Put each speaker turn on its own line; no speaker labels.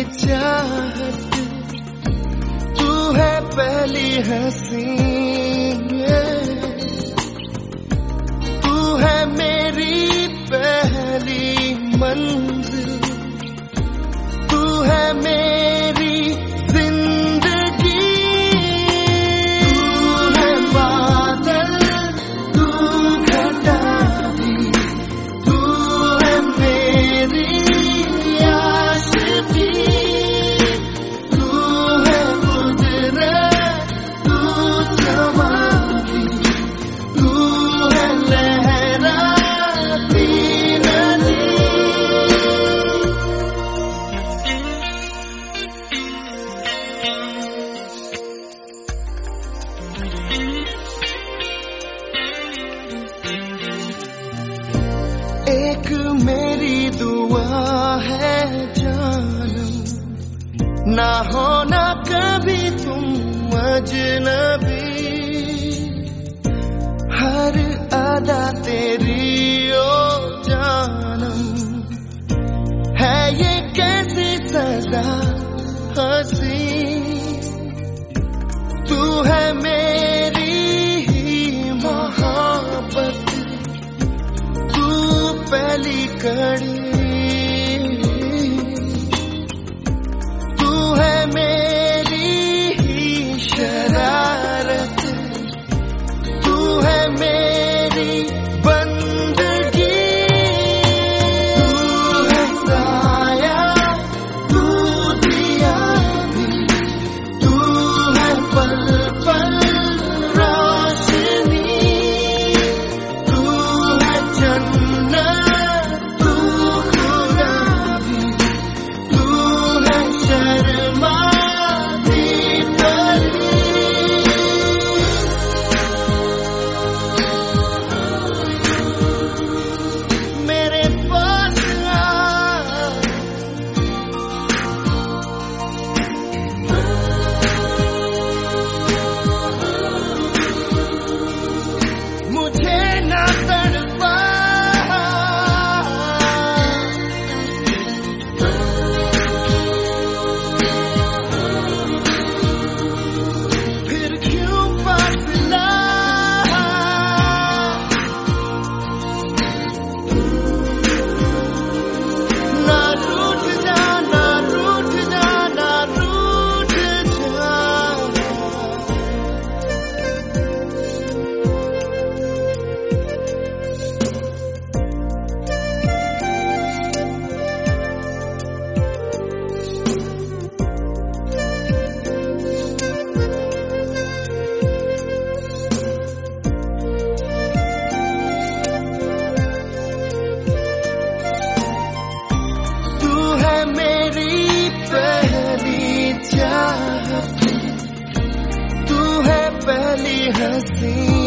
चाहत, तू है पहली हंसी, तू है मेरी पहली मंजिल, तू है मेरी जिंदगी, तू है बादल, तू घटा भी, तू है मेरी आशिकी, तू है कुदरत, तू समा भी, तू है लहराती नदी। एक मेरी दुआ है जानम, ना होना कभी तुम अजनबी, हर अदा तेरी ओ जानम, है ये कैसी सजा हंसी, तू है मेरी मोहब्बत, तू पहली कड़ी, तू है मेरी शरारत, तू है मेरी बंदगी, तू है साया, तू दिया भी, तू है पल पल रोशनी, तू है जन्नत, तू खुदा भी, तू है शर्माती परी। मेरे पास आ, मुझे ना तड़पा, फिर क्यों फासला, ना रूठ जा, ना रूठ जा, ना रूठ जा। तू है मेरी पहली चाहत, तू है पहली हंसी,